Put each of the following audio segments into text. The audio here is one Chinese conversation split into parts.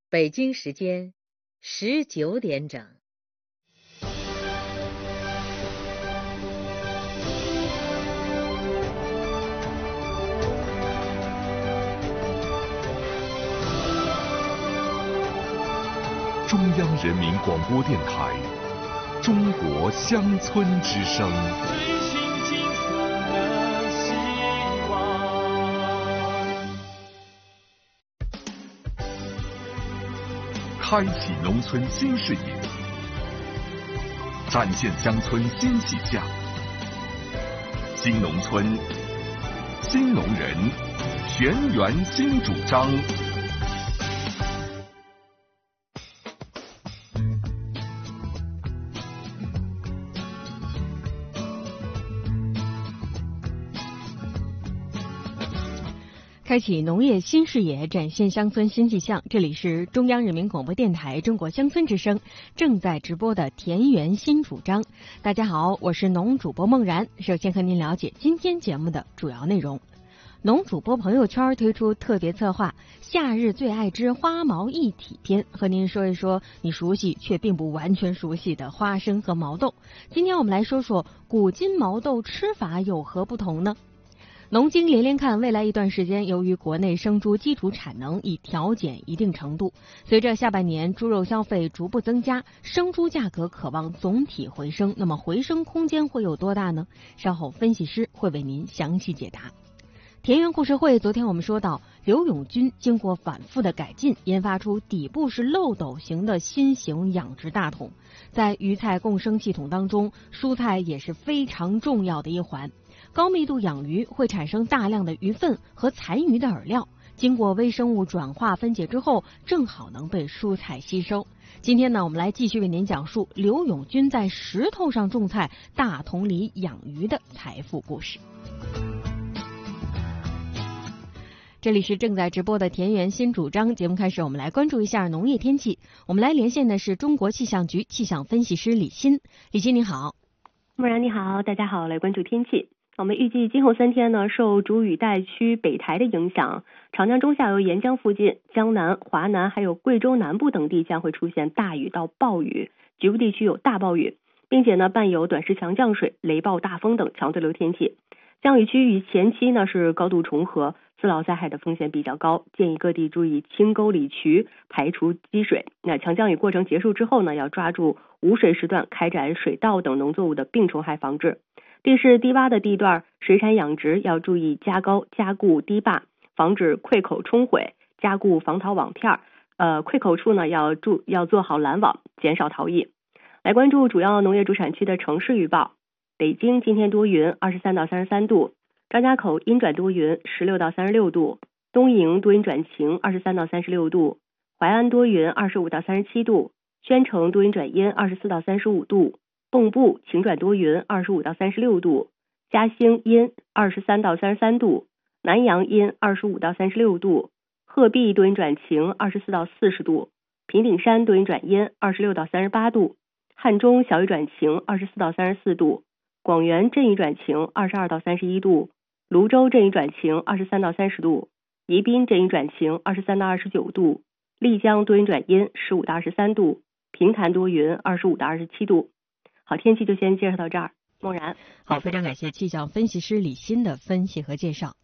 北京时间19点整。 中央人民广播电台中国乡村之声。开启农村新视野，展现乡村新气象。新农村，新农人，全员新主张。 开启农业新视野，展现乡村新气象。这里是中央人民广播电台中国乡村之声正在直播的田园新主张。大家好，我是农主播梦然。首先和您了解今天节目的主要内容。农主播朋友圈推出特别策划夏日最爱之花毛一体篇，和您说一说你熟悉却并不完全熟悉的花生和毛豆。今天我们来说说古今毛豆吃法有何不同呢？农经连连看，未来一段时间，由于国内生猪基础产能已调减一定程度，随着下半年猪肉消费逐步增加，生猪价格可望总体回升。那么回升空间会有多大呢？稍后分析师会为您详细解答。田园故事会，昨天我们说到，刘永军经过反复的改进，研发出底部是漏斗型的新型养殖大桶。在鱼菜共生系统当中，蔬菜也是非常重要的一环。高密度养鱼会产生大量的鱼粪和残余的饵料，经过微生物转化分解之后，正好能被蔬菜吸收。今天呢，我们来继续为您讲述刘永军在石头上种菜、大桶里养鱼的财富故事。这里是正在直播的田园新主张，节目开始，我们来关注一下农业天气。我们来连线的是中国气象局气象分析师李欣。李欣你好。 木然你好，大家好，来关注天气。我们预计今后3天呢，受主雨带区北台的影响，长江中下游沿江附近、江南、华南还有贵州南部等地将会出现大雨到暴雨，局部地区有大暴雨，并且呢伴有短时强降水、雷暴大风等强对流天气。降雨区与前期呢是高度重合，自涝灾害的风险比较高，建议各地注意清沟理渠，排除积水。那强降雨过程结束之后呢，要抓住无水时段开展水稻等农作物的病虫害防治。地势低洼的地段，水产养殖要注意加高加固堤坝，防止溃口冲毁，加固防逃网片。溃口处呢要做好拦网，减少逃逸。来关注主要农业主产区的城市预报。北京今天多云，23到33度；张家口阴转多云，16到36度；东营多云转晴，23到36度；淮安多云，25到37度；宣城多云转阴，24到35度；蚌埠晴转多云，25到36度；嘉兴阴23到33度；南阳阴25到36度；鹤壁多云转晴，24到40度；平顶山多云转阴，26到38度；汉中小雨转晴，24到34度；广元阵雨转晴，22到31度；泸州阵雨转晴，23到30度；宜宾阵雨转晴，23到29度；丽江多云转阴，15到23度；平潭多云，25到27度。好，天气就先介绍到这儿。梦然， 好，非常感谢气象分析师李欣的分析和介绍。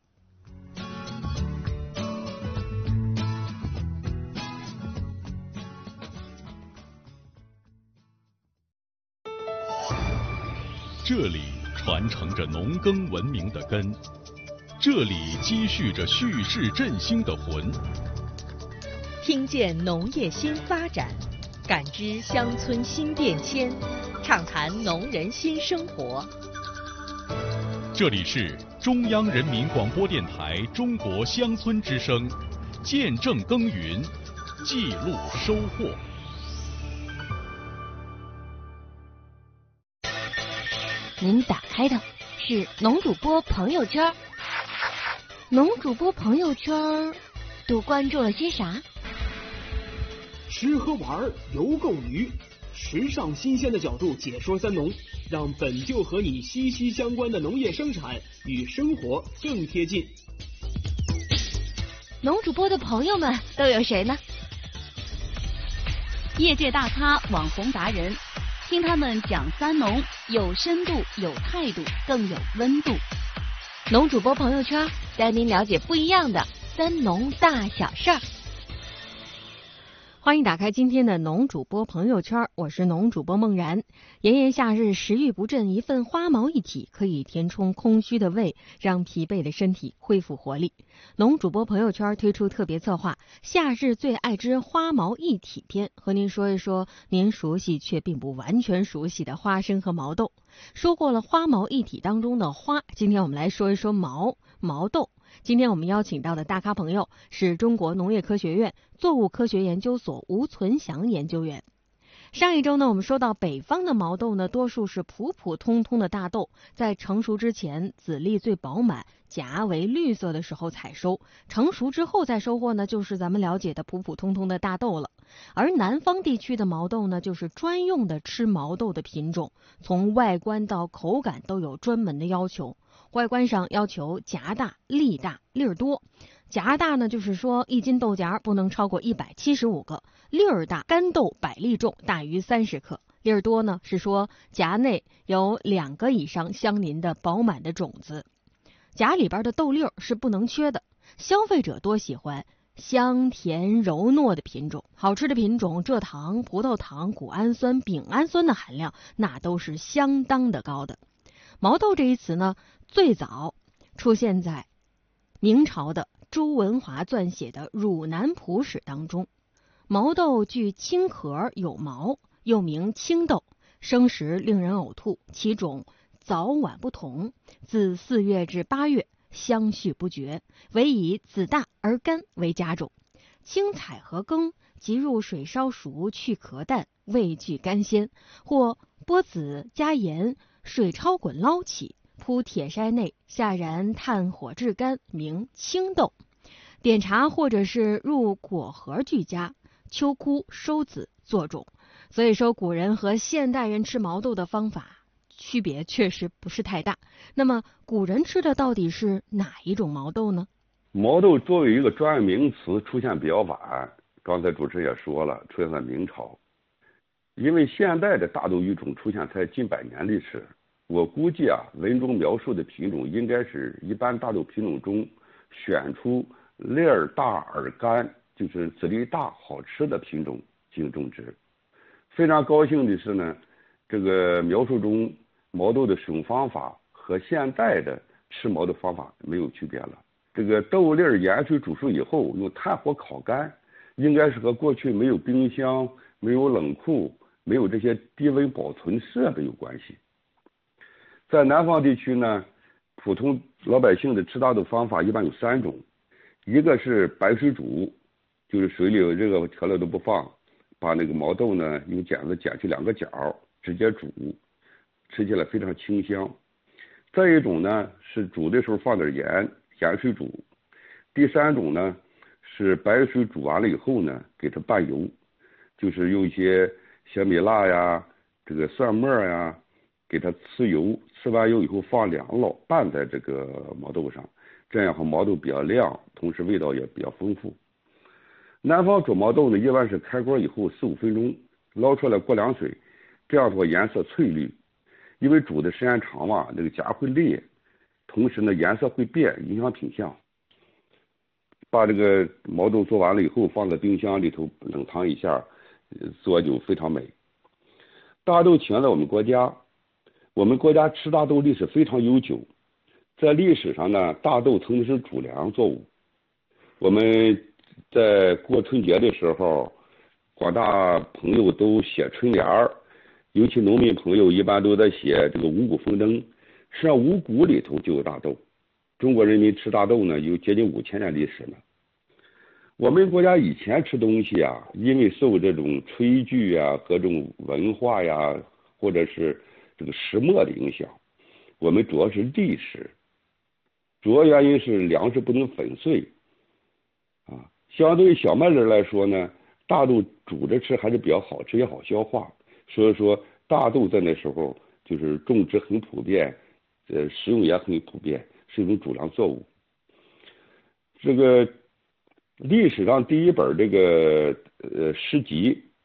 这里传承着农耕文明的根，这里积蓄着蓄势振兴的魂。 听见农业新发展，感知乡村新变迁，畅谈农人新生活。 这里是中央人民广播电台中国乡村之声，见证耕耘，记录收获。 您打开的是农主播朋友圈，农主播朋友圈都关注了些啥？ 吃喝玩游购娱，时尚新鲜的角度解说三农，让本就和你息息相关的农业生产与生活更贴近。 农主播的朋友们都有谁呢？ 业界大咖、网红达人，听他们讲三农，有深度、有态度，更有温度。 农主播朋友圈带您了解不一样的三农大小事儿。欢迎打开今天的农主播朋友圈，我是农主播梦然。炎炎夏日，食欲不振，一份花毛一体可以填充空虚的胃，让疲惫的身体恢复活力。农主播朋友圈推出特别策划《夏日最爱之花毛一体篇》，和您说一说您熟悉却并不完全熟悉的花生和毛豆。说过了花毛一体当中的花，今天我们来说一说毛豆。今天我们邀请到的大咖朋友是中国农业科学院作物科学研究所吴存祥研究员。上一周呢，我们说到北方的毛豆呢，多数是普普通通的大豆，在成熟之前籽粒最饱满，荚为绿色的时候采收，成熟之后再收获呢，就是咱们了解的普普通通的大豆了。而南方地区的毛豆呢，就是专用的吃毛豆的品种，从外观到口感都有专门的要求。外观上要求荚大、粒大、粒儿多。荚大呢，就是说一斤豆荚不能超过175个；粒儿大，干豆100粒重，大于30克。粒儿多呢，是说荚内有2个以上相邻的饱满的种子。荚里边的豆粒儿是不能缺的。消费者多喜欢香甜柔糯的品种，好吃的品种，蔗糖、葡萄糖、谷氨酸、丙氨酸的含量那都是相当的高的。毛豆这一词呢，最早出现在明朝的周文华撰写的《汝南谱史》当中。毛豆具青壳有毛，又名青豆，生时令人呕吐，其种早晚不同，自4月至8月相续不绝，唯以籽大而干为佳种。清采和羹，即入水烧熟，去壳淡，味具甘鲜，或剥籽加盐，水焯滚捞起，铺铁筛内，下燃炭火炙干，名青豆。点茶或者是入果核俱佳，秋枯收籽做种。所以说古人和现代人吃毛豆的方法区别确实不是太大。那么古人吃的到底是哪一种毛豆呢？ 毛豆作为一个专业名词出现比较晚，刚才主持人也说了，出现在明朝。因为现代的大豆育种出现才近100年历史，我估计文中描述的品种应该是一般大豆品种中选出粒儿大而干，就是籽粒大好吃的品种进行种植。非常高兴的是呢，这个描述中毛豆的使用方法和现代的吃毛豆方法没有区别了。这个豆粒儿盐水煮熟以后用炭火烤干，应该是和过去没有冰箱、没有冷库、没有这些低温保存设备有关系。在南方地区呢，普通老百姓的吃大豆方法一般有3种，一个是白水煮，就是水里有这个调料都不放，把那个毛豆呢用剪子剪去2个角，直接煮，吃起来非常清香。再一种呢是煮的时候放点盐水煮。第3种呢是白水煮完了以后呢给它拌油，就是用一些小米辣呀、这个蒜末呀给它呲油，呲完油以后放凉了拌在这个毛豆上，这样毛豆比较亮，同时味道也比较丰富。南方煮毛豆呢一般是开锅以后4-5分钟捞出来过凉水，这样的话颜色翠绿。因为煮的时间长嘛，那个荚会裂，同时呢颜色会变，影响品相。把这个毛豆做完了以后放在冰箱里头冷藏一下，做就非常美。大豆起源在我们国家，我们国家吃大豆历史非常悠久。在历史上呢，大豆曾经是主粮作物。我们在过春节的时候，广大朋友都写春联儿，尤其农民朋友一般都在写这个五谷丰登。实际上五谷里头就有大豆，中国人民吃大豆呢有接近5000年历史了。我们国家以前吃东西因为受这种炊具和这种文化或者是这个石磨的影响，我们主要是砾石，主要原因是粮食不能粉碎相对于小麦粒来说呢，大豆煮着吃还是比较好吃也好消化，所以说大豆在那时候就是种植很普遍，食用也很普遍，是一种主粮作物。这个历史上第一本这个诗集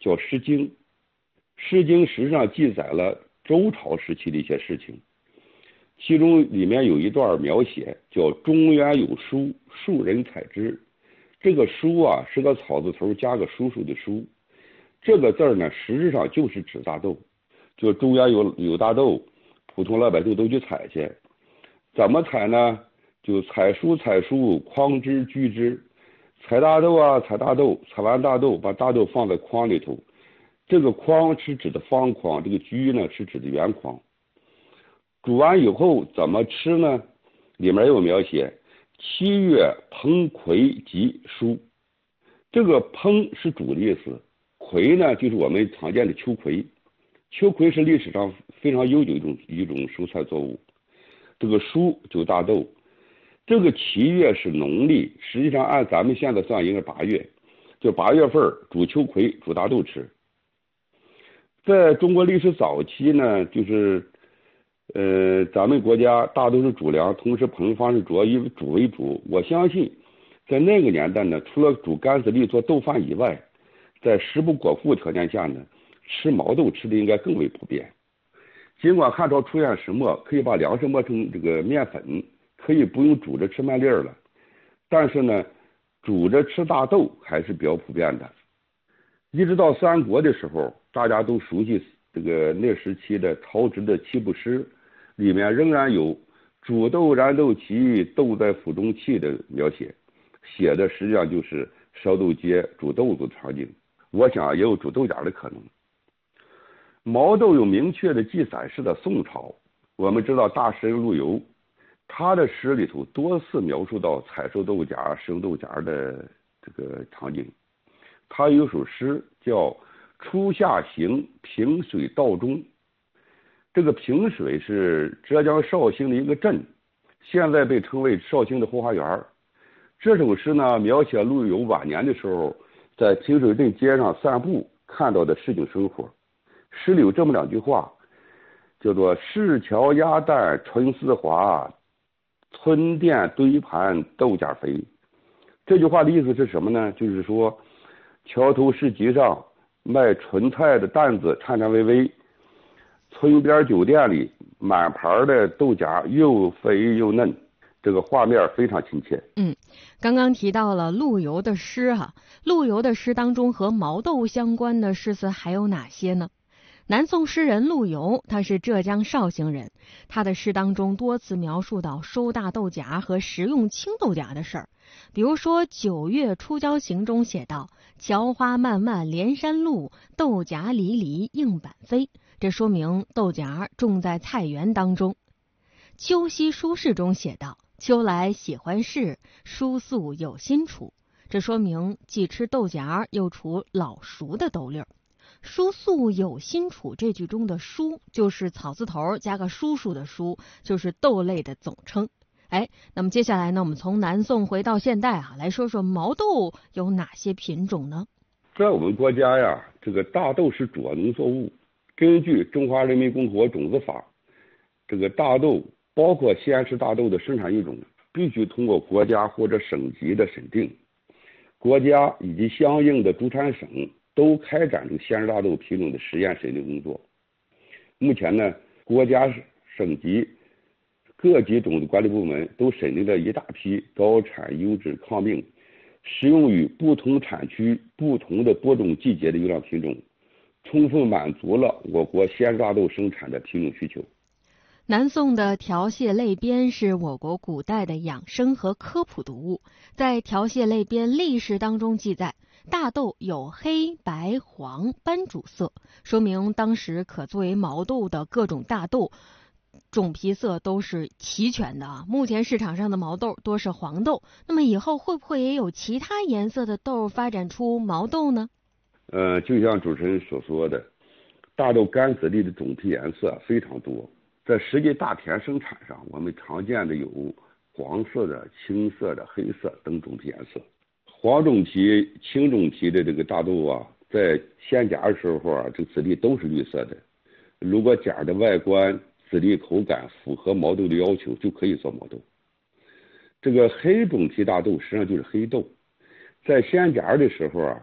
叫《诗经》。《诗经》实际上记载了周朝时期的一些事情，其中里面有一段描写叫“中原有书，庶人采之”。这个书啊是个草字头加个叔叔的叔，这个字呢实质上就是指大豆，就中原有大豆，普通老百姓都去采去。怎么采呢？就采蔬，筐之居之。采大豆啊，采大豆，采完大豆把大豆放在筐里头，这个筐是指的方筐，这个居呢是指的圆筐。煮完以后怎么吃呢？里面有描写7月烹葵及蔬。这个烹是煮的意思，葵呢就是我们常见的秋葵。秋葵是历史上非常悠久一种蔬菜作物。这个蔬就大豆。这个7月是农历，实际上按咱们现在算应该8月，就8月份煮秋葵煮大豆吃。在中国历史早期呢，就是咱们国家大豆是主粮，同时烹方式主要以煮为主。我相信在那个年代呢，除了煮干子粒做豆饭以外，在食不果腹条件下呢，吃毛豆吃的应该更为普遍。尽管汉朝出现石磨，可以把粮食磨成这个面粉，可以不用煮着吃麦粒了，但是呢，煮着吃大豆还是比较普遍的。一直到三国的时候，大家都熟悉这个那时期的曹植的七步诗，里面仍然有煮豆燃豆萁，豆在釜中泣的描写，写的实际上就是烧豆秸煮豆子的场景。我想也有煮豆角的可能。毛豆有明确的记载是在宋朝，我们知道大诗人陆游，他的诗里头多次描述到采收豆荚、食用豆荚的这个场景。他有首诗叫《初夏行平水道中》，这个平水是浙江绍兴的一个镇，现在被称为绍兴的后花园。这首诗呢，描写陆游晚年的时候在平水镇街上散步看到的市井生活。诗里有这么2句话，叫做市桥鸭蛋春丝滑，村店堆盘豆荚肥。这句话的意思是什么呢？就是说桥头市集上卖纯菜的担子颤颤巍巍，村边酒店里满盘的豆荚又肥又嫩，这个画面非常亲切。 刚刚提到了陆游的诗陆游的诗当中和毛豆相关的诗词还有哪些呢？南宋诗人陆游，他是浙江绍兴人，他的诗当中多次描述到收大豆荚和食用青豆荚的事儿。比如说《9月出郊行》中写道：桥花漫漫连山路，豆荚离离映板飞。这说明豆荚种在菜园当中。《秋夕书事》中写道：秋来喜欢事，蔬素有新储。这说明既吃豆荚又储老熟的豆粒儿。蔬素有新储这句中的蔬就是草字头加个叔叔的叔，就是豆类的总称。那么接下来呢，我们从南宋回到现代来说说毛豆有哪些品种呢？ 在我们国家呀，这个大豆是主要农作物。根据《中华人民共和国种子法》，这个大豆包括西安市大豆的生产育种，必须通过国家或者省级的审定。国家以及相应的主产省都开展这个西安市大豆品种的实验审定工作。目前呢，国家、省级各级种子管理部门都审定了一大批高产、优质、抗病、适用于不同产区、不同的播种季节的优良品种，充分满足了我国西安市大豆生产的品种需求。 南宋的条谢类编是我国古代的养生和科普读物。在条谢类编历史当中记载，大豆有黑、白、黄斑主色，说明当时可作为毛豆的各种大豆种皮色都是齐全的目前市场上的毛豆多是黄豆，那么以后会不会也有其他颜色的豆发展出毛豆呢？ 就像主持人所说的，大豆干子粒的种皮颜色非常多。在实际大田生产上，我们常见的有黄色的、青色的、黑色等种皮颜色。黄种皮、青种皮的这个大豆在鲜荚的时候这个籽粒都是绿色的。如果荚的外观、籽粒口感符合毛豆的要求，就可以做毛豆。这个黑种皮大豆实际上就是黑豆，在鲜荚的时候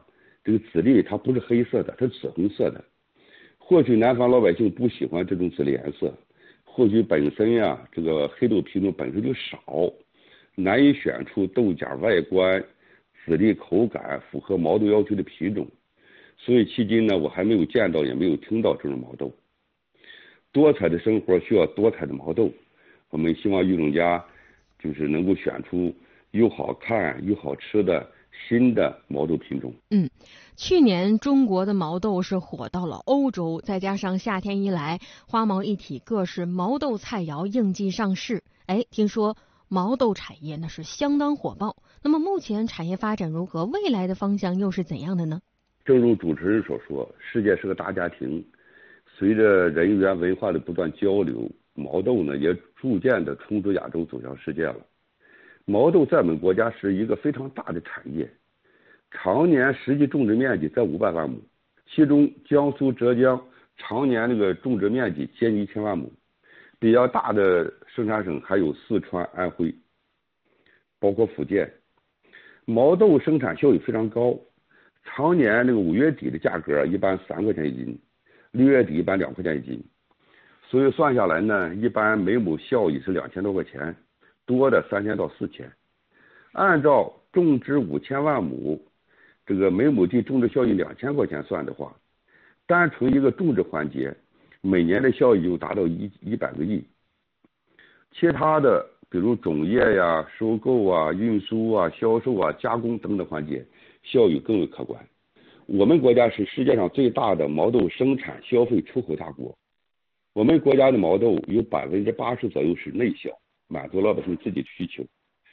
这个籽粒它不是黑色的，它是紫红色的。或许南方老百姓不喜欢这种籽粒颜色，或许本身呀这个黑豆品种本身就少，难以选出豆荚外观、籽粒口感符合毛豆要求的品种，所以迄今呢，我还没有见到也没有听到这种毛豆。多彩的生活需要多彩的毛豆，我们希望育种家就是能够选出又好看又好吃的新的毛豆品种。 去年中国的毛豆是火到了欧洲，再加上夏天一来，花毛一体，各式毛豆菜肴应季上市。听说毛豆产业那是相当火爆。那么目前产业发展如何？未来的方向又是怎样的呢？ 正如主持人所说，世界是个大家庭，随着人员文化的不断交流，毛豆呢也逐渐的冲出亚洲走向世界了。毛豆在我们国家是一个非常大的产业，常年实际种植面积在500万亩，其中江苏、浙江常年那个种植面积接近1000万亩，比较大的生产省还有四川、安徽，包括福建。毛豆生产效益非常高，常年那个5月底的价格一般3块钱一斤，6月底一般2块钱一斤，所以算下来呢，一般每亩效益是2000多块钱，多的3000到4000。按照种植5000万亩，这个每亩地种植效益2000块钱算的话，单纯一个种植环节，每年的效益就达到100个亿。其他的比如种业呀、收购啊、运输啊、销售啊、加工等等环节，效益更为可观。我们国家是世界上最大的毛豆生产、消费、出口大国。我们国家的毛豆有80%左右是内销，满足老百姓自己的需求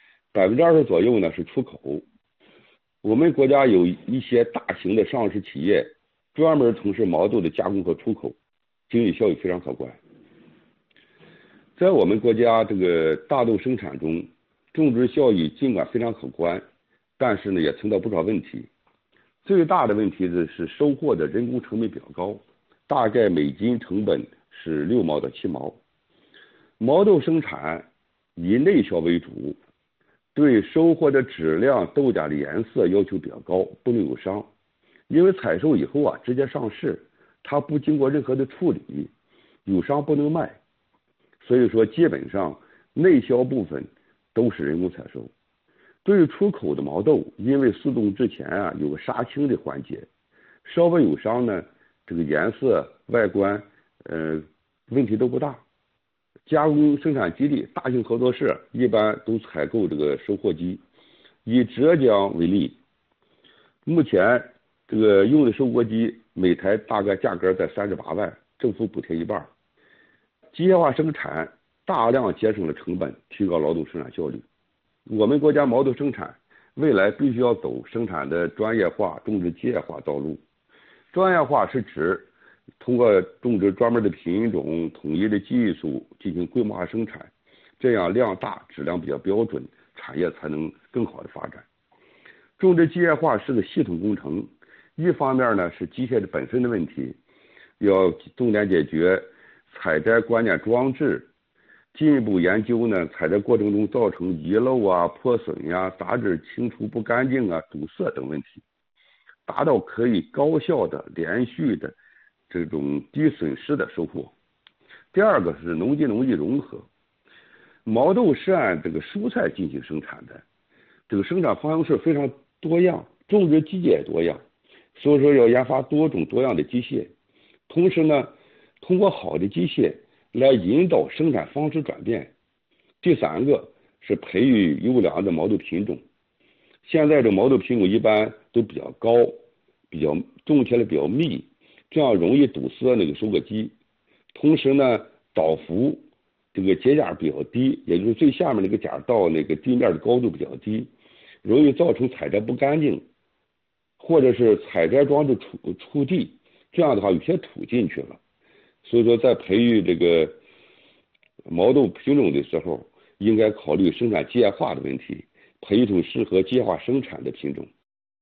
，20%左右呢是出口。我们国家有一些大型的上市企业，专门从事毛豆的加工和出口，经济效益非常可观。在我们国家这个大豆生产中，种植效益尽管非常可观，但是呢也存在不少问题。最大的问题是收获的人工成本比较高，大概每斤成本是6毛到7毛。毛豆生产以内销为主，对收获的质量、豆荚的颜色要求比较高，不能有伤。因为采收以后啊，直接上市，它不经过任何的处理，有伤不能卖。所以说，基本上内销部分都是人工采收。对于出口的毛豆，因为速冻之前啊有个杀青的环节，稍微有伤呢，这个颜色、外观，问题都不大。加工生产基地、大型合作社一般都采购这个收获机。以浙江为例，目前这个用的收获机每台大概价格在38万，政府补贴一半。机械化生产大量节省了成本，提高劳动生产效率。我们国家毛豆生产未来必须要走生产的专业化、种植机械化道路。专业化是指通过种植专门的品种、统一的技术进行规模化生产，这样量大、质量比较标准，产业才能更好的发展。种植机械化是个系统工程，一方面呢是机械的本身的问题，要重点解决采摘关键装置，进一步研究呢采摘过程中造成遗漏啊、破损呀、杂质清除不干净啊、堵塞等问题，达到可以高效的、连续的这种低损失的收获。第二个是农机农艺融合，毛豆是按这个蔬菜进行生产的，这个生产方式非常多样，种植机械也多样，所以说要研发多种多样的机械，同时呢通过好的机械来引导生产方式转变。第三个是培育优良的毛豆品种，现在这毛豆品种一般都比较高，种起来比较密，这样容易堵塞那个收割机。同时呢倒伏这个节假比较低，也就是最下面那个甲到那个地面的高度比较低，容易造成采摘不干净，或者是采摘装置触地，这样的话有些土进去了。所以说在培育这个毛豆品种的时候，应该考虑生产机械化的问题，培育出适合机械化生产的品种。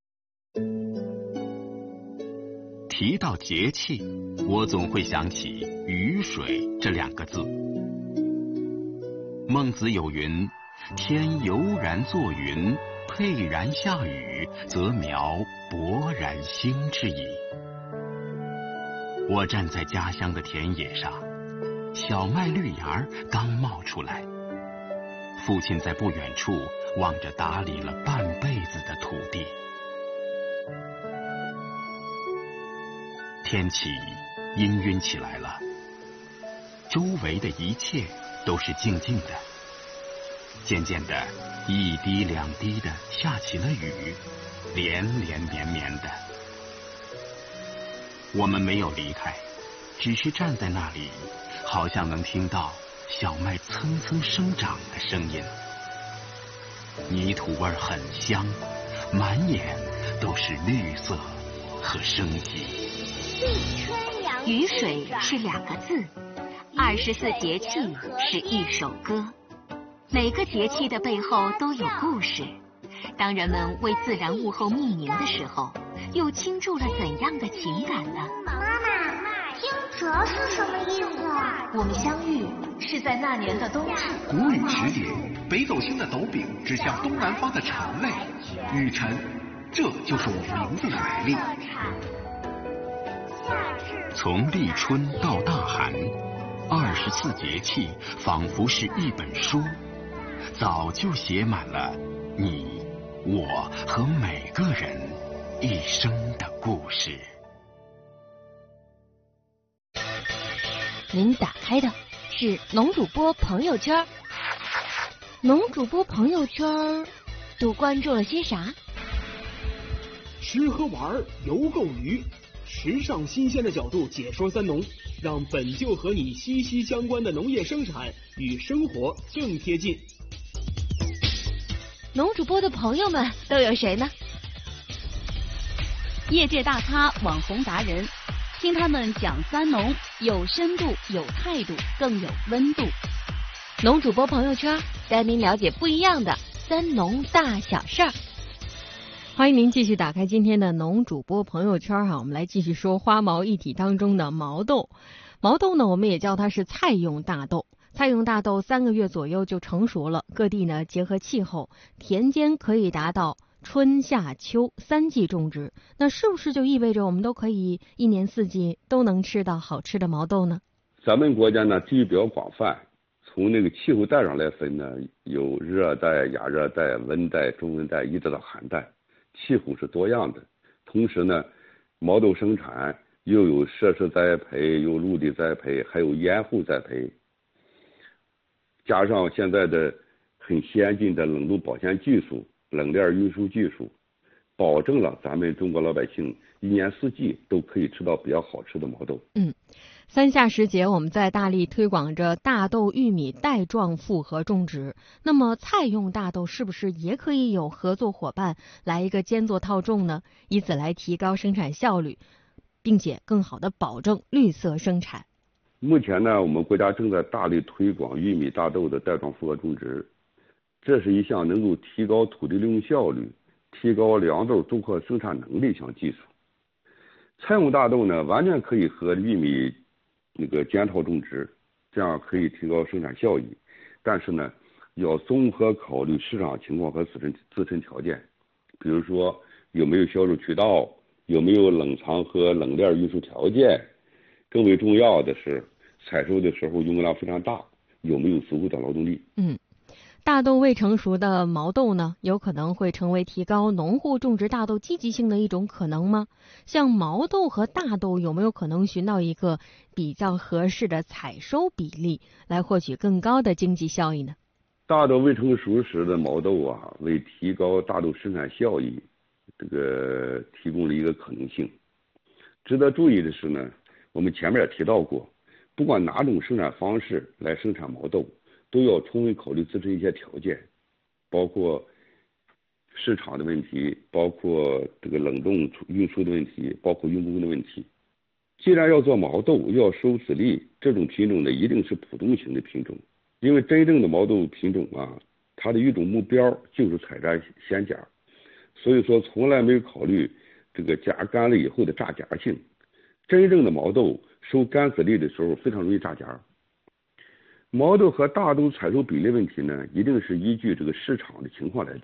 提到节气，我总会想起雨水这2个字。孟子有云：天悠然作云， 沛然下雨，则苗勃然兴之矣。我站在家乡的田野上，小麦绿芽刚冒出来，父亲在不远处望着打理了半辈子的土地。天气氤氲起来了，周围的一切都是静静的。渐渐的，一滴两滴的下起了雨，连连绵绵的。我们没有离开，只是站在那里，好像能听到小麦蹭蹭生长的声音。泥土味很香，满眼都是绿色和生机。 雨水是2个字，24节气是一首歌。每个节气的背后都有故事。当人们为自然物候命名的时候，又倾注了怎样的情感呢？ 妈妈，惊蛰是什么意思啊？ 我们相遇是在那年的冬至。 古语时节，北斗星的斗柄指向东南方的辰位，雨辰，这就是我们名字的来历。 从立春到大寒，24节气仿佛是一本书，早就写满了你、我和每个人一生的故事。 您打开的是农主播朋友圈，农主播朋友圈都关注了些啥？ 吃喝玩游购娱，时尚新鲜的角度解说三农，让本就和你息息相关的农业生产与生活更贴近。 农主播的朋友们都有谁呢？ 业界大咖、网红达人，听他们讲三农，有深度、有态度，更有温度。 农主播朋友圈带您了解不一样的三农大小事儿。欢迎您继续打开今天的农主播朋友圈哈，我们来继续说花毛一体当中的毛豆。毛豆呢，我们也叫它是菜用大豆。菜用大豆3个月左右就成熟了，各地呢结合气候，田间可以达到春夏秋3季种植。那是不是就意味着我们都可以1年4季都能吃到好吃的毛豆呢？ 咱们国家呢地域比较广泛，从那个气候带上来分呢，有热带、亚热带、温带、中温带一直到寒带，气候是多样的。同时呢，毛豆生产又有设施栽培，有陆地栽培，还有掩护栽培，加上现在的很先进的冷冻保鲜技术、冷链运输技术，保证了咱们中国老百姓1年4季都可以吃到比较好吃的毛豆。 3夏时节，我们在大力推广着大豆、玉米带状复合种植。那么菜用大豆是不是也可以有合作伙伴来一个兼做套种呢？以此来提高生产效率，并且更好的保证绿色生产。 目前呢，我们国家正在大力推广玉米、大豆的带状复合种植，这是一项能够提高土地利用效率、提高粮豆综合生产能力一项技术。菜用大豆呢，完全可以和玉米间套种植，这样可以提高生产效益。但是呢，要综合考虑市场情况和自身条件，比如说有没有销售渠道，有没有冷藏和冷链运输条件，更为重要的是采收的时候用量非常大，有没有足够的劳动力。 大豆未成熟的毛豆呢，有可能会成为提高农户种植大豆积极性的一种可能吗？像毛豆和大豆有没有可能寻到一个比较合适的采收比例，来获取更高的经济效益呢？ 大豆未成熟时的毛豆啊，为提高大豆生产效益，提供了一个可能性。值得注意的是呢，我们前面也提到过，不管哪种生产方式来生产毛豆，都要充分考虑自身一些条件，包括市场的问题，包括冷冻运输的问题，包括用工的问题。既然要做毛豆，要收籽粒，这种品种呢一定是普通型的品种，因为真正的毛豆品种啊，它的一种目标就是采摘鲜荚，所以说从来没有考虑荚干了以后的炸荚性。真正的毛豆收干籽粒的时候非常容易炸荚。毛豆和大豆采收比例问题呢，一定是依据市场的情况来定。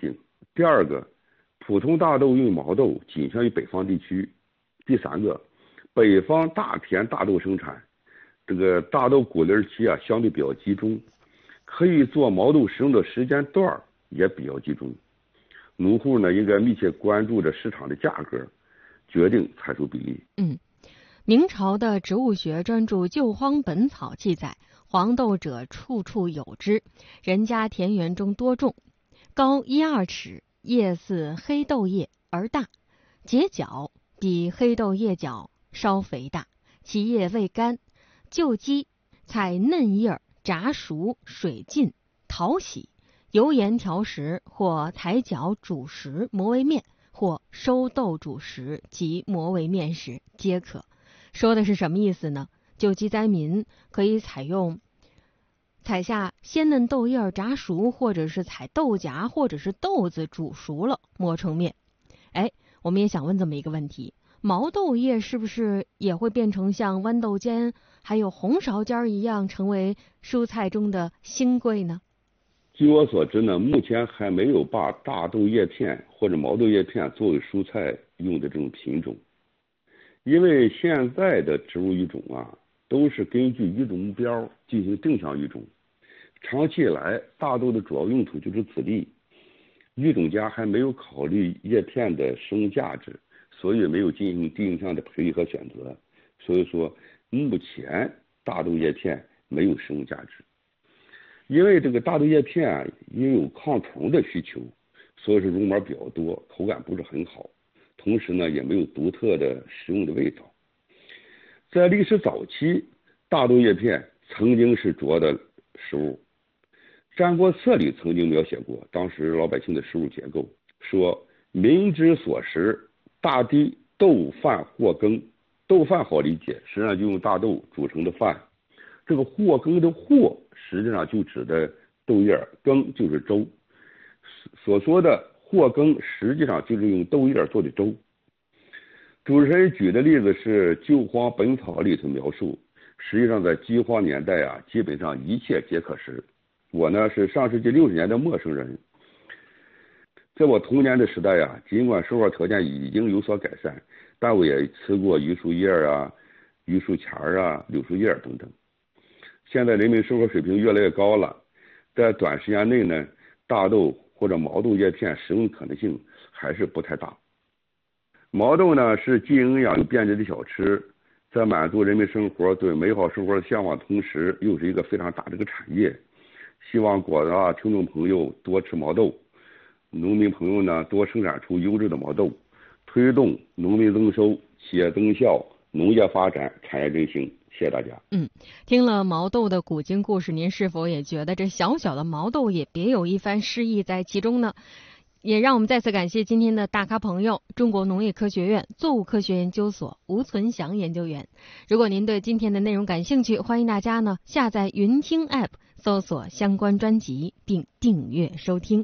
第二个，普通大豆用毛豆仅限于北方地区。第三个，北方大田大豆生产，这个大豆谷粒期相对比较集中，可以做毛豆使用的时间段也比较集中。农户呢应该密切关注着市场的价格，决定采收比例。 明朝的植物学专著《旧荒本草》记载，黄豆者处处有之，人家田园中多种，高1-2尺，叶似黑豆叶而大，结角比黑豆叶角稍肥大，其叶未干，就机采嫩叶炸熟，水浸淘洗，油盐调食，或采角煮食磨为面，或收豆煮食及磨为面食，皆可。说的是什么意思呢？救急灾民可以采下鲜嫩豆叶炸熟，或者是采豆荚或者是豆子煮熟了磨成面。我们也想问这么一个问题，毛豆叶是不是也会变成像豌豆尖还有红苕尖一样，成为蔬菜中的新贵呢？ 据我所知呢，目前还没有把大豆叶片或者毛豆叶片作为蔬菜用的这种品种。因为现在的植物育种都是根据育种目标进行定向育种，长期以来大豆的主要用途就是籽粒，育种家还没有考虑叶片的食用价值，所以没有进行定向的培育和选择。所以说目前大豆叶片没有食用价值。因为这个大豆叶片因有抗虫的需求，所以说绒毛比较多，口感不是很好，同时呢也没有独特的食用的味道。在历史早期，大豆叶片曾经是主要的食物。战国策里曾经描写过当时老百姓的食物结构，说民之所食，大抵豆饭或羹。豆饭好理解，实际上就用大豆煮成的饭。这个或羹的或实际上就指的豆叶，羹就是粥。所说的或羹实际上就是用豆叶做的粥。主持人举的例子是《旧荒本草》里头描述，实际上在饥荒年代基本上一切皆可食。我呢是上世纪60年的陌生人，在我童年的时代尽管生活条件已经有所改善，但我也吃过榆树叶榆树钱柳树叶等等。现在人民生活水平越来越高了，在短时间内呢，大豆或者毛豆叶片食用可能性还是不太大。毛豆呢是既营养又便捷的小吃，在满足人民生活对美好生活的向往同时，又是一个非常大的一个产业。希望广大听众朋友多吃毛豆，农民朋友呢多生产出优质的毛豆，推动农民增收、企业增效、农业发展、产业振兴。谢谢大家。 听了毛豆的古今故事，您是否也觉得这小小的毛豆也别有一番诗意在其中呢？也让我们再次感谢今天的大咖朋友，中国农业科学院作物科学研究所吴存祥研究员。如果您对今天的内容感兴趣，欢迎大家呢下载云听 App， 搜索相关专辑并订阅收听。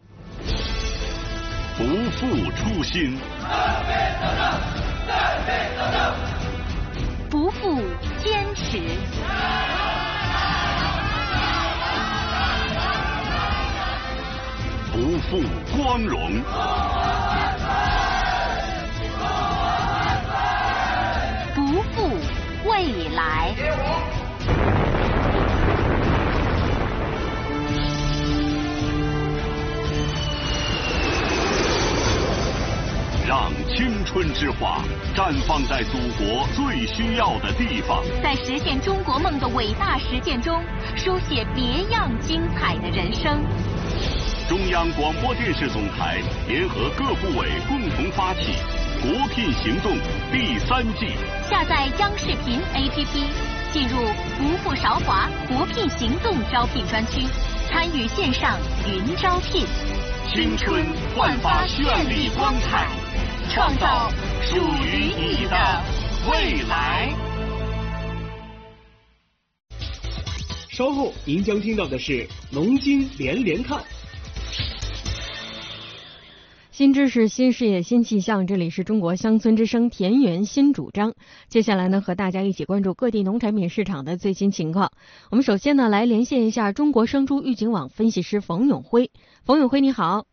不负初心， 不负坚持， 不负光荣， 不负未来。 让青春之花绽放在祖国最需要的地方， 在实现中国梦的伟大实践中，书写别样精彩的人生。 中央广播电视总台联合各部委共同发起国聘行动第3季。 下载央视频 APP， 进入不负韶华国聘行动招聘专区，参与线上云招聘。 青春焕发绚丽光彩， 创造属于你的未来。 稍后您将听到的是农经连连看。 新知识、新视野、新气象，这里是中国乡村之声田园新主张。接下来呢，和大家一起关注各地农产品市场的最新情况。我们首先呢，来连线一下中国生猪预警网分析师冯永辉。冯永辉，你好。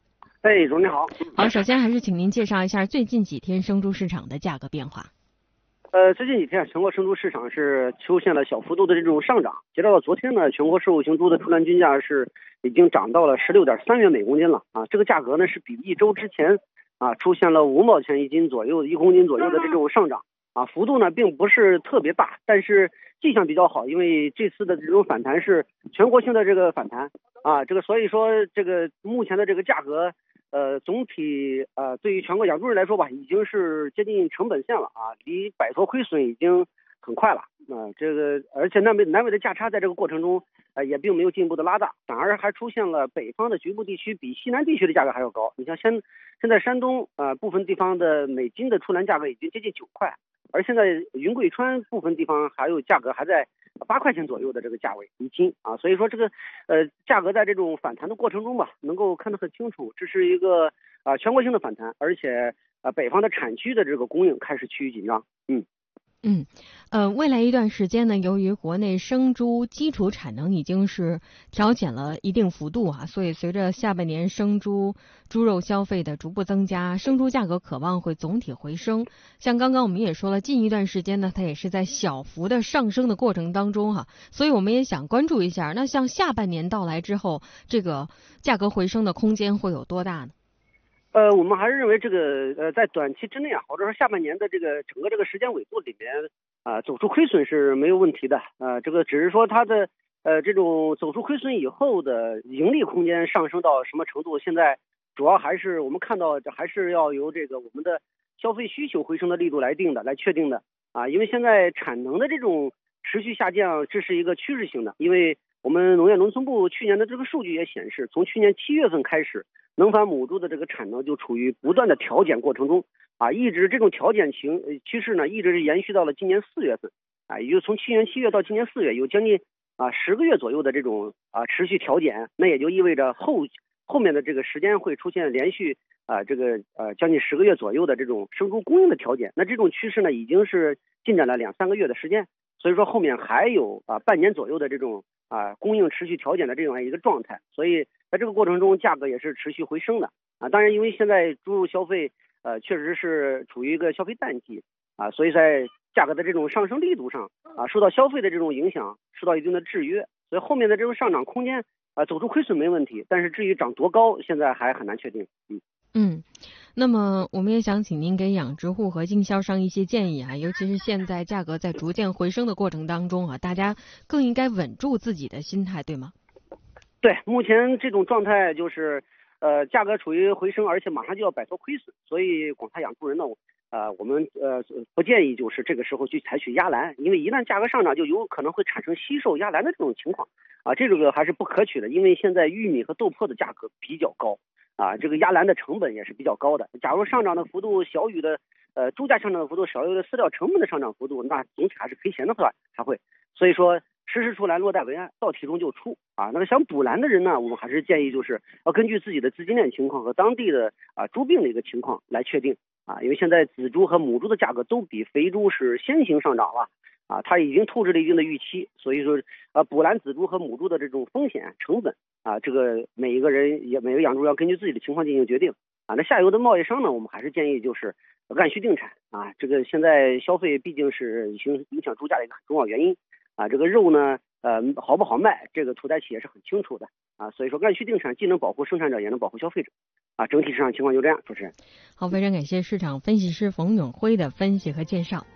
哎，主持人好。 好，首先还是请您介绍一下最近几天生猪市场的价格变化。 最近几天全国生猪市场是出现了小幅度的这种上涨。截止到昨天呢，全国瘦肉型猪的出栏均价是已经涨到了16.3元每公斤了啊。这个价格呢是比一周之前啊出现了5毛钱1斤左右、1公斤左右的这种上涨啊，幅度呢并不是特别大，但是迹象比较好，因为这次的这种反弹是全国性的这个反弹啊，这个所以说这个目前的这个价格。总体对于全国养猪人来说吧，已经是接近成本线了啊，离摆脱亏损已经很快了这个而且南北的价差在这个过程中也并没有进一步的拉大，反而还出现了北方的局部地区比西南地区的价格还要高。你像现在山东部分地方的每斤的出栏价格已经接近9块，而现在云贵川部分地方还有价格还在8块钱左右的这个价位1斤啊，所以说这个价格在这种反弹的过程中吧，能够看得很清楚，这是一个全国性的反弹，而且北方的产区的这个供应开始趋于紧张。 未来一段时间呢，由于国内生猪基础产能已经是调减了一定幅度所以随着下半年生猪肉消费的逐步增加，生猪价格可望会总体回升。像刚刚我们也说了，近一段时间呢，它也是在小幅的上升的过程当中所以我们也想关注一下，那像下半年到来之后，这个价格回升的空间会有多大呢？ 我们还是认为这个在短期之内或者说下半年的这个整个这个时间维度里面走出亏损是没有问题的这个只是说它的这种走出亏损以后的盈利空间上升到什么程度，现在主要还是我们看到还是要由这个我们的消费需求回升的力度来确定的因为现在产能的这种持续下降，这是一个趋势性的，因为我们农业农村部去年的这个数据也显示，从去年7月份开始，能繁母猪的这个产能就处于不断的调减过程中一直这种调减趋势呢，一直是延续到了今年4月份也就从去年7月到今年4月，有将近10个月左右的这种持续调减，那也就意味着后面的这个时间会出现连续这个将近10个月左右的这种生猪供应的调减，那这种趋势呢已经是进展了2-3个月的时间，所以说后面还有半年左右的这种供应持续调减的这样一个状态，所以在这个过程中价格也是持续回升的当然因为现在猪肉消费确实是处于一个消费淡季所以在价格的这种上升力度上受到消费的这种影响，受到一定的制约，所以后面的这种上涨空间走出亏损没问题，但是至于涨多高现在还很难确定。 那么我们也想请您给养殖户和经销商一些建议尤其是现在价格在逐渐回升的过程当中大家更应该稳住自己的心态，对吗？ 对，目前这种状态就是价格处于回升，而且马上就要摆脱亏损，所以广大养猪人呢我们不建议就是这个时候去采取压栏，因为一旦价格上涨就有可能会产生惜售压栏的这种情况这个还是不可取的，因为现在玉米和豆粕的价格比较高这个压栏的成本也是比较高的，假如上涨的幅度小于的猪价上涨的幅度小于的饲料成本的上涨幅度，那总体还是赔钱的话才会，所以说实时出栏，落袋为安，到体重就出那个想补栏的人呢，我们还是建议就是要根据自己的资金链情况和当地的猪病的一个情况来确定因为现在仔猪和母猪的价格都比肥猪是先行上涨了它已经透支了一定的预期，所以说补栏仔猪和母猪的这种风险成本这个每个养猪要根据自己的情况进行决定那下游的贸易商呢，我们还是建议就是按需定产这个现在消费毕竟是影响猪价的一个很重要原因这个肉呢好不好卖，这个屠宰企业是很清楚的所以说按需定产既能保护生产者也能保护消费者整体市场情况就这样。主持人好，非常感谢市场分析师冯永辉的分析和介绍。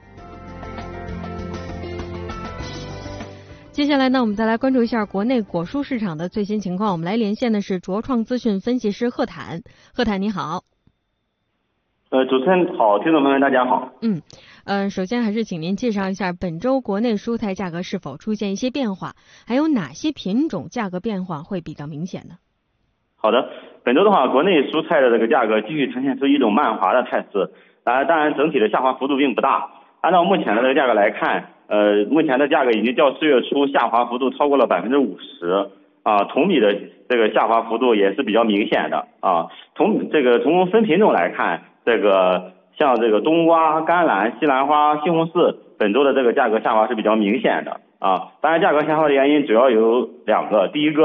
接下来呢，我们再来关注一下国内果蔬市场的最新情况。我们来连线的是卓创资讯分析师贺坦。贺坦你好。 主持人好，听众朋友们大家好。 首先还是请您介绍一下本周国内蔬菜价格是否出现一些变化，还有哪些品种价格变化会比较明显呢？ 好的，本周的话，国内蔬菜的这个价格继续呈现出一种慢滑的态势，当然整体的下滑幅度并不大。按照目前的这个价格来看，目前的价格已经较4月初下滑幅度超过了50%同比的这个下滑幅度也是比较明显的从分品种来看，这个像这个冬瓜、甘蓝、西兰花、西红柿本周的这个价格下滑是比较明显的当然价格下滑的原因主要有2个，第一个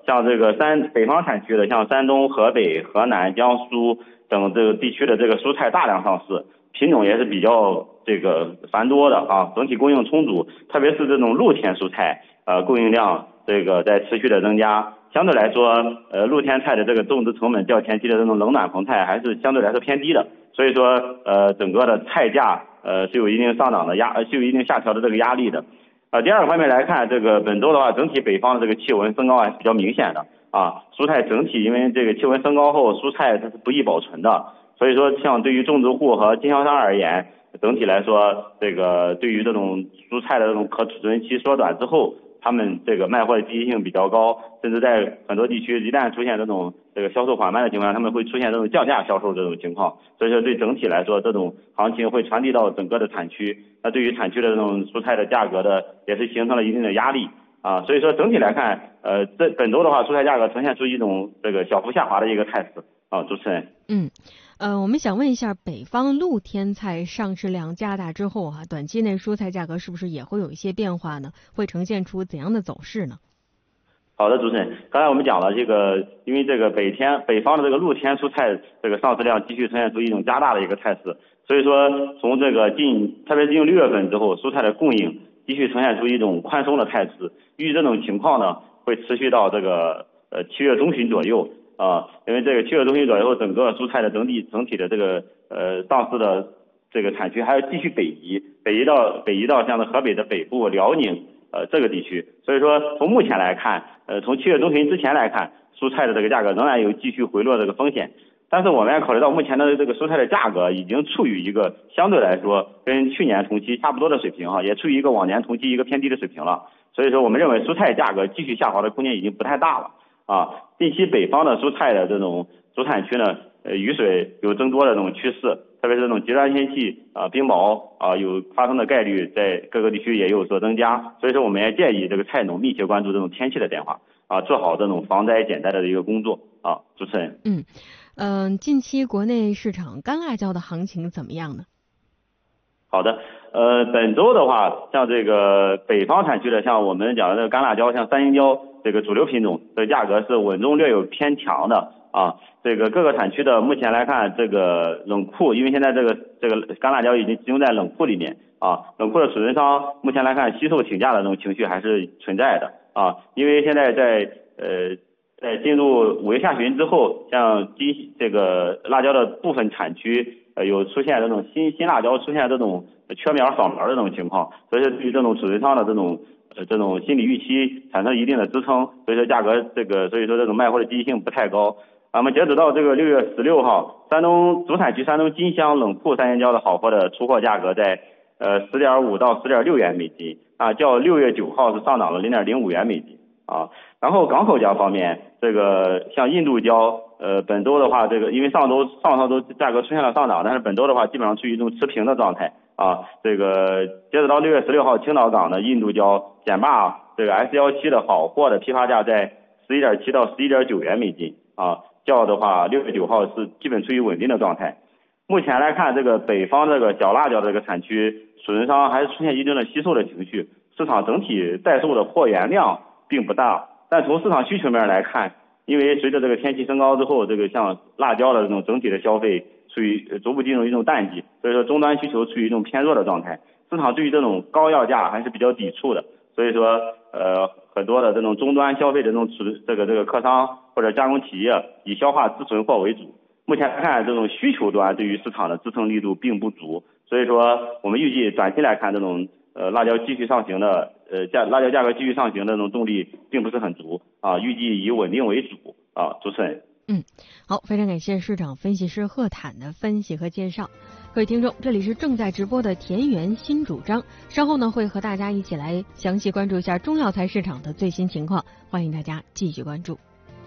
像这个北方产区的，像山东、河北、河南、江苏等这个地区的这个蔬菜大量上市，品种也是比较这个繁多的啊，整体供应充足，特别是这种露天蔬菜，供应量这个在持续的增加。相对来说，露天菜的这个种植成本较前期的这种冷暖棚菜还是相对来说偏低的，所以说整个的菜价是有一定上涨的是有一定下调的这个压力的。第二个方面来看，这个本周的话，整体北方的这个气温升高还是比较明显的啊。蔬菜整体因为这个气温升高后，蔬菜它是不易保存的，所以说像对于种植户和经销商而言，整体来说，这个对于这种蔬菜的这种可储存期缩短之后，他们这个卖货的积极性比较高，甚至在很多地区一旦出现这种这个销售缓慢的情况下，他们会出现这种降价销售这种情况，所以说对整体来说，这种行情会传递到整个的产区，那对于产区的这种蔬菜的价格的也是形成了一定的压力啊，所以说整体来看，本周的话，蔬菜价格呈现出一种这个小幅下滑的一个态势啊，主持人。 我们想问一下，北方露天菜上市量加大之后短期内蔬菜价格是不是也会有一些变化呢？会呈现出怎样的走势呢？ 好的，主持人，刚才我们讲了这个，因为这个北方的这个露天蔬菜这个上市量继续呈现出一种加大的一个态势，所以说从这个特别是进入6月份之后，蔬菜的供应继续呈现出一种宽松的态势，预计这种情况呢会持续到这个7月中旬左右。因为这个7月中旬左右，整个蔬菜的整体的这个上市的这个产区还要继续北移到像河北的北部、辽宁这个地区，所以说从目前来看，从7月中旬之前来看，蔬菜的这个价格仍然有继续回落这个风险。但是我们也考虑到目前的这个蔬菜的价格已经处于一个相对来说跟去年同期差不多的水平也处于一个往年同期一个偏低的水平了，所以说我们认为蔬菜价格继续下滑的空间已经不太大了。近期北方的蔬菜的这种主产区呢，雨水有增多的这种趋势，特别是这种极端天气冰雹有发生的概率在各个地区也有所增加，所以说我们也建议这个菜农密切关注这种天气的变化做好这种防灾减灾的一个工作主持人。 近期国内市场干辣椒的行情怎么样呢？ 好的，本周的话，像这个北方产区的，像我们讲的这个干辣椒，像三星椒这个主流品种的价格是稳中略有偏强的这个各个产区的目前来看，这个冷库，因为现在这个干辣椒已经集中在冷库里面冷库的储存商目前来看惜售请价的这种情绪还是存在的因为现在在进入5月下旬之后，像这个辣椒的部分产区有出现这种新辣椒出现这种缺苗扫苗的这种情况，所以说对于这种储存商的这种心理预期产生一定的支撑，所以说价格所以说这种卖货的积极性不太高。那么截止到这个6月16号，山东主产区山东金乡冷库三星椒的好货的出货价格在10.5到10.6元每斤较6月9号是上涨了0.05元每斤然后港口椒方面，这个像印度椒本周的话，这个因为上上周价格出现了上涨，但是本周的话基本上处于一种持平的状态这个截止到6月16号，青岛港的印度椒减霸这个 S17的好货的批发价在11.7到11.9元每斤较的话6月9号是基本处于稳定的状态。目前来看，这个北方这个小辣椒这个产区储存商还是出现一定的惜售的情绪，市场整体待售的货源量并不大，但从市场需求面来看，因为随着这个天气升高之后，这个像辣椒的这种整体的消费处于逐步进入一种淡季，所以说终端需求处于一种偏弱的状态，市场对于这种高药价还是比较抵触的，所以说很多的这种终端消费的这种这个客商或者加工企业以消化自存货为主。目前来看，这种需求端对于市场的支撑力度并不足，所以说我们预计短期来看，这种辣椒继续上行的辣椒价格继续上行的这种动力并不是很足预计以稳定为主主持人。 好，非常感谢市场分析师贺坦的分析和介绍。各位听众，这里是正在直播的田园新主张，稍后呢会和大家一起来详细关注一下中药材市场的最新情况，欢迎大家继续关注。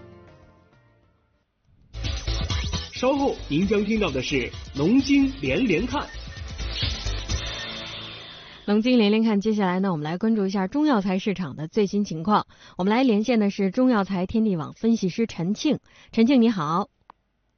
稍后您将听到的是农经连连看。 农经连连看，接下来呢，我们来关注一下中药材市场的最新情况。我们来连线的是中药材天地网分析师陈庆。陈庆你好。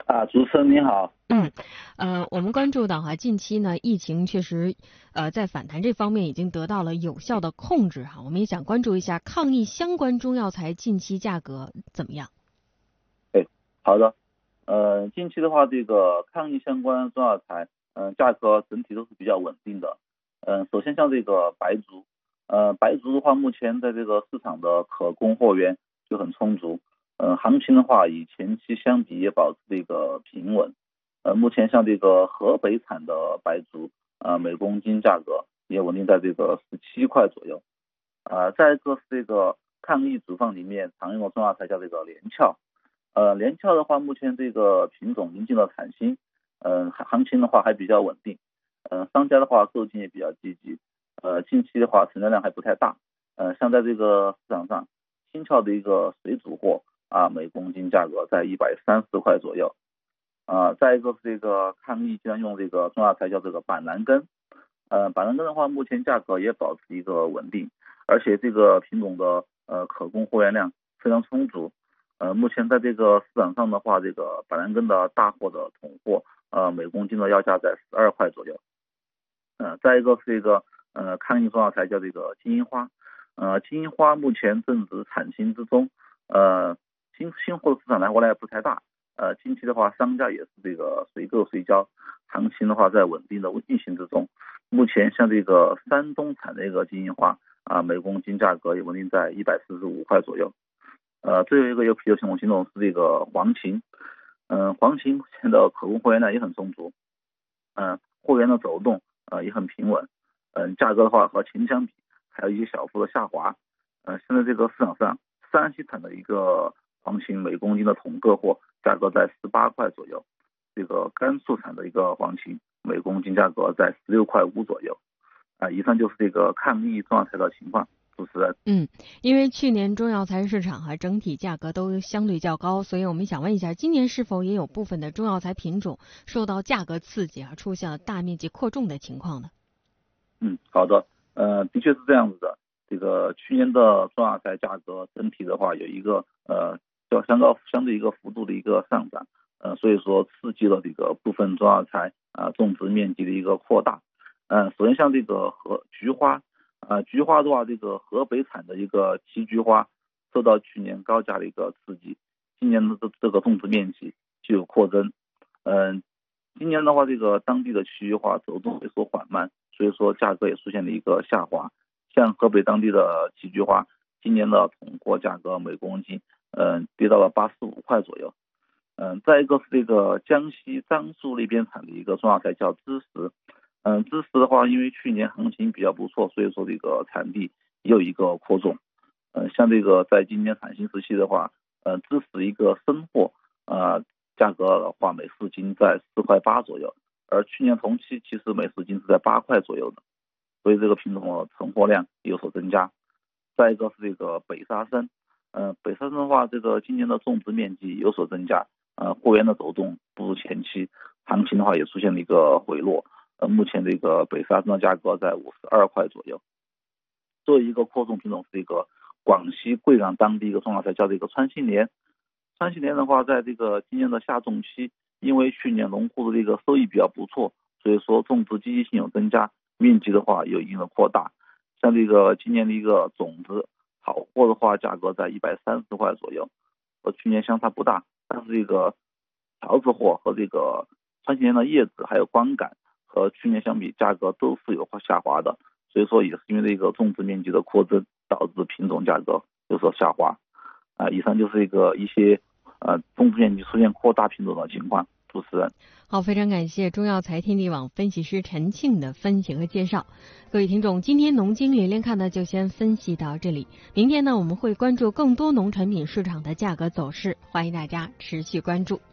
主持人您好。 我们关注到近期呢，疫情确实在反弹这方面已经得到了有效的控制我们也想关注一下抗疫相关中药材近期价格怎么样？ 好的。近期的话，这个抗疫相关中药材，价格整体都是比较稳定的。首先像这个白术，白术的话，目前在这个市场的可供货源就很充足。行情的话，与前期相比也保持这个平稳。目前像这个河北产的白术，每公斤价格也稳定在这个17块左右。再一个是这个抗疫处方里面常用的中药材叫这个连翘。连翘的话，目前这个品种临近了产新，行情的话还比较稳定。商家的话购进也比较积极。近期的话成交量还不太大。像在这个市场上，新翘的一个水煮货每公斤价格在130块左右。再一个是这个抗疫经常用这个中药材叫这个板蓝根。板蓝根的话，目前价格也保持一个稳定，而且这个品种的可供货源量非常充足。目前在这个市场上的话，这个板蓝根的大货的统货，每公斤的要价在12块左右。再一个是这个抗疫中药材叫这个金银花。金银花目前正值产新之中，新货的市场来货量不太大。近期的话，商家也是这个随购随交，行情的话在稳定的运行之中。目前像这个山东产的一个金银花每公斤价格也稳定在145块左右。最后一个有啤酒品种是这个黄芩。黄芩目前的可供货源量也很充足，货源的走动也很平稳。价格的话和前相比还有一些小幅的下滑。现在这个市场上，山西产的一个黄芩每公斤的统个货价格在18块左右，这个甘肃产的一个黄芩每公斤价格在16块5左右。以上就是这个抗疫中药材的情况。主持人。 因为去年中药材市场整体价格都相对较高，所以我们想问一下，今年是否也有部分的中药材品种受到价格刺激出现了大面积扩重的情况呢？ 好的。的确是这样子的。这个去年的中药材价格整体的话有一个相对一个幅度的一个上涨，所以说刺激了这个部分中药材种植面积的一个扩大。首先像这个菊花。菊花的话，这个河北产的一个奇菊花受到去年高价的一个刺激，今年的这个种植面积就有扩增。今年的话，这个当地的奇菊花走动有所缓慢，所以说价格也出现了一个下滑。像河北当地的奇菊花，今年的统货价格每公斤跌到了85块左右。再一个是这个江西樟树那边产的一个中药材叫栀实。栀实的话，因为去年行情比较不错，所以说这个产地也有一个扩种。像这个在今年产新时期的话，栀实一个生货价格的话，每4斤在4块8左右，而去年同期其实每4斤是在8块左右的，所以这个品种的存货量也有所增加。再一个是这个北沙参。北沙参的话，这个今年的种植面积有所增加，货源的走动不如前期，行情的话也出现了一个回落。目前这个北沙参的价格在52块左右。作为一个扩种品种是一个广西贵阳当地一个中药材叫这个川心莲。川心莲的话，在这个今年的夏种期，因为去年农户的这个收益比较不错，所以说种植积极性有增加，面积的话有一定的扩大。像这个今年的一个种子好货的话，价格在130块左右，和去年相差不大，但是这个条子货和这个川心莲的叶子还有光杆和去年相比价格都是有下滑的，所以说也是因为这个种植面积的扩增导致品种价格有所下滑。以上就是一些种植面积出现扩大品种的情况。主持人。 好，非常感谢中药材天地网分析师陈庆的分析和介绍。各位听众，今天农经连连看呢就先分析到这里，明天呢我们会关注更多农产品市场的价格走势，欢迎大家持续关注。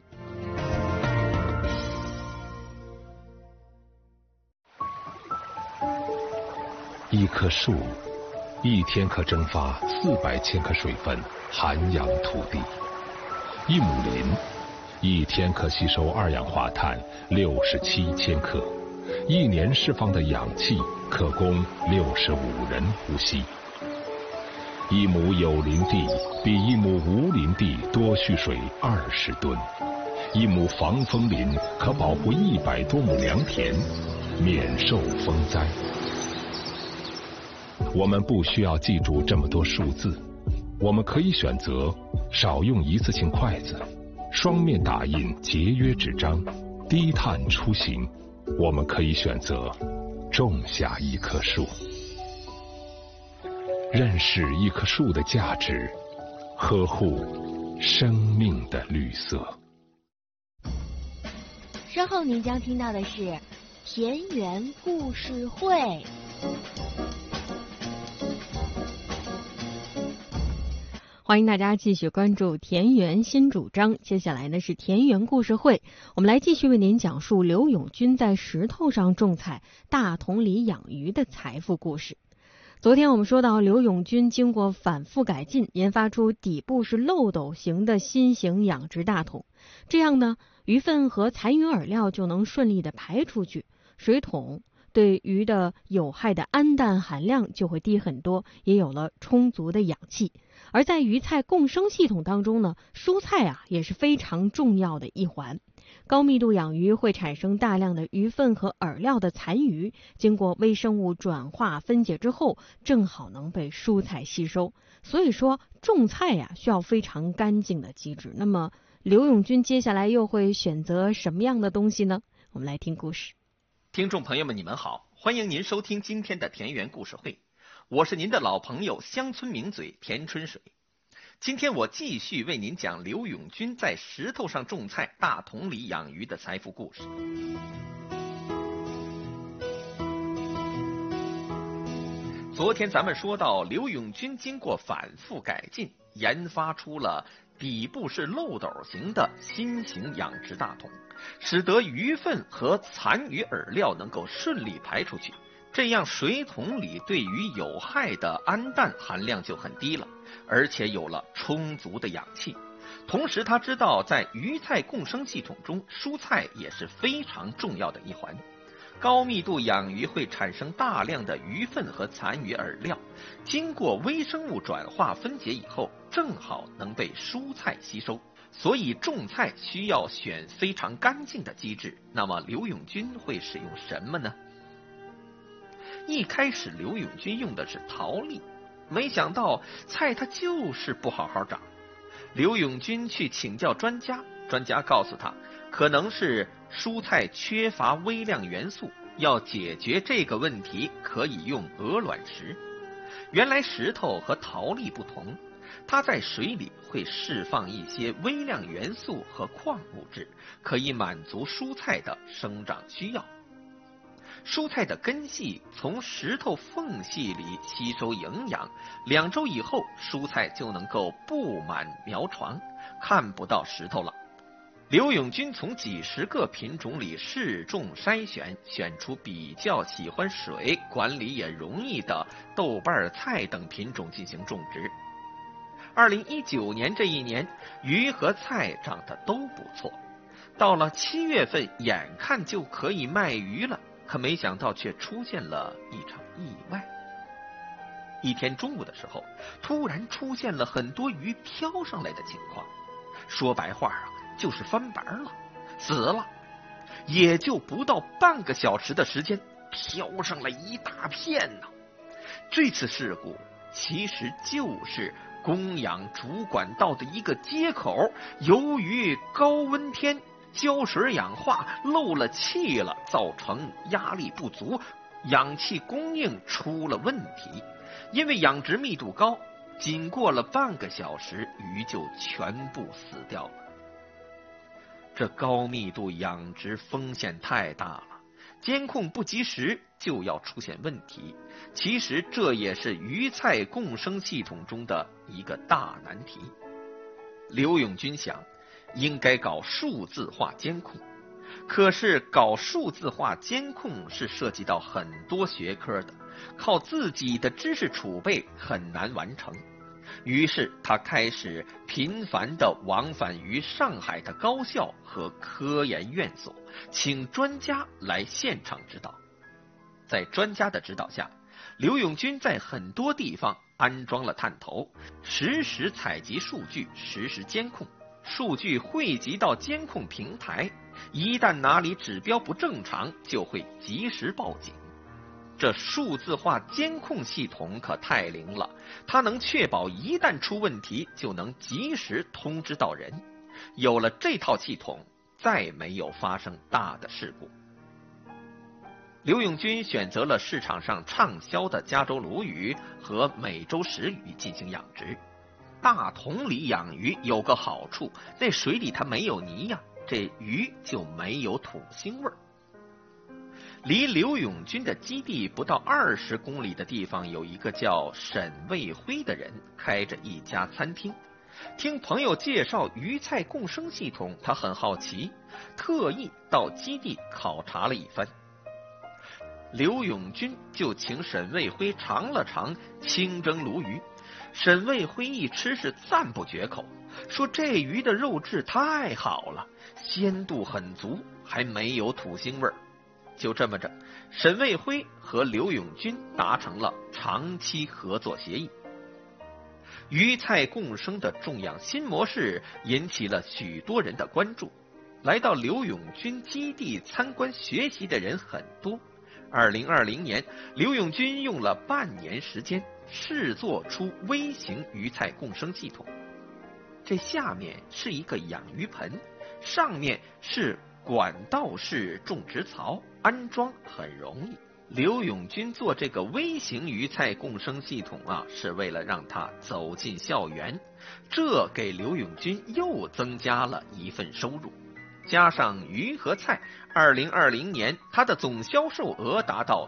一棵树一天可蒸发400千克水分，涵养土地；一亩林一天可吸收2氧化碳67千克，一年释放的氧气可供65人呼吸。一亩有林地比一亩无林地多蓄水20吨， 一亩防风林可保护100多亩良田，免受风灾。我们不需要记住这么多数字，我们可以选择少用一次性筷子，双面打印节约纸张，低碳出行。我们可以选择种下一棵树。认识一棵树的价值，呵护生命的绿色。 稍后您将听到的是田园故事会。 欢迎大家继续关注田园新主张，接下来呢是田园故事会，我们来继续为您讲述刘永军在石头上种菜、大桶里养鱼的财富故事。昨天我们说到，刘永军经过反复改进，研发出底部是漏斗形的新型养殖大桶，这样呢，鱼粪和残余饵料就能顺利的排出去，水桶对鱼的有害的氨氮含量就会低很多，也有了充足的氧气。而在鱼菜共生系统当中呢，蔬菜也是非常重要的一环。高密度养鱼会产生大量的鱼粪和饵料的残余，经过微生物转化分解之后，正好能被蔬菜吸收。所以说种菜需要非常干净的机制。那么刘永军接下来又会选择什么样的东西呢？我们来听故事。 听众朋友们，你们好，欢迎您收听今天的田园故事会，我是您的老朋友乡村名嘴田春水。今天我继续为您讲刘永军在石头上种菜、大桶里养鱼的财富故事。昨天咱们说到，刘永军经过反复改进，研发出了底部是漏斗形的新型养殖大桶，使得鱼粪和残余饵料能够顺利排出去，这样水桶里对鱼有害的氨氮含量就很低了，而且有了充足的氧气。同时他知道，在鱼菜共生系统中，蔬菜也是非常重要的一环。高密度养鱼会产生大量的鱼粪和残余饵料，经过微生物转化分解以后，正好能被蔬菜吸收。所以种菜需要选非常干净的机制。那么刘永军会使用什么呢？一开始刘永军用的是桃粒，没想到菜它就是不好好长。刘永军去请教专家，专家告诉他，可能是蔬菜缺乏微量元素，要解决这个问题，可以用鹅卵石。原来石头和桃粒不同，它在水里会释放一些微量元素和矿物质，可以满足蔬菜的生长需要。蔬菜的根系从石头缝隙里吸收营养，2周以后，蔬菜就能够布满苗床，看不到石头了。刘永军从几十个品种里试种筛选，选出比较喜欢水、管理也容易的豆瓣菜等品种进行种植。2019年这一年，鱼和菜长得都不错。到了7月份，眼看就可以卖鱼了，可没想到却出现了一场意外。一天中午的时候，突然出现了很多鱼飘上来的情况，说白话就是翻白了，死了。也就不到半个小时的时间，飘上了一大片呢。这次事故其实就是供氧主管道的一个接口，由于高温天胶水氧化漏了气了，造成压力不足，氧气供应出了问题。因为养殖密度高，仅过了半个小时，鱼就全部死掉了。这高密度养殖风险太大了，监控不及时就要出现问题。其实这也是鱼菜共生系统中的一个大难题。刘永军想，应该搞数字化监控，可是搞数字化监控是涉及到很多学科的，靠自己的知识储备很难完成。于是他开始频繁地往返于上海的高校和科研院所，请专家来现场指导。在专家的指导下，刘永军在很多地方安装了探头，实时采集数据，实时监控。 数据汇集到监控平台，一旦哪里指标不正常，就会及时报警。这数字化监控系统可太灵了，它能确保一旦出问题就能及时通知到人。有了这套系统，再没有发生大的事故。刘永军选择了市场上畅销的加州鲈鱼和美洲石鱼进行养殖。大桶里养鱼有个好处，那水里它没有泥呀，这鱼就没有土腥味儿。离刘永军的基地不到20公里的地方，有一个叫沈卫辉的人开着一家餐厅。听朋友介绍鱼菜共生系统，他很好奇，特意到基地考察了一番。刘永军就请沈卫辉尝了尝清蒸鲈鱼。沈卫辉一吃是赞不绝口，说这鱼的肉质太好了，鲜度很足，还没有土腥味儿。就这么着，沈卫辉和刘永军达成了长期合作协议。鱼菜共生的种养新模式引起了许多人的关注，来到刘永军基地参观学习的人很多。2020年，刘永军用了半年时间试做出微型鱼菜共生系统。这下面是一个养鱼盆，上面是管道式种植槽，安装很容易。刘永军做这个微型鱼菜共生系统是为了让他走进校园，这给刘永军又增加了一份收入。加上鱼和菜，2020年他的总销售额达到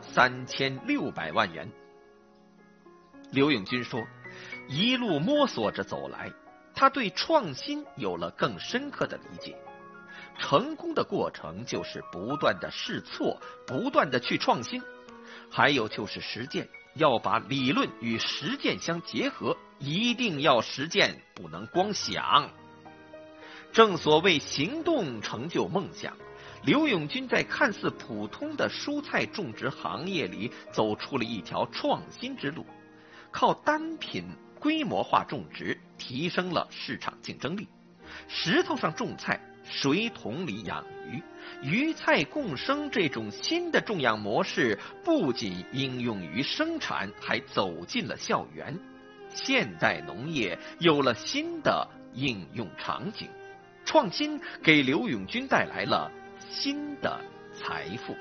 3600万元。刘永军说，一路摸索着走来，他对创新有了更深刻的理解。成功的过程就是不断的试错，不断的去创新，还有就是实践，要把理论与实践相结合，一定要实践，不能光想。正所谓行动成就梦想，刘永军在看似普通的蔬菜种植行业里走出了一条创新之路，靠单品规模化种植提升了市场竞争力。石头上种菜，水桶里养鱼，鱼菜共生这种新的种养模式不仅应用于生产，还走进了校园。现代农业有了新的应用场景，创新给刘永军带来了新的财富。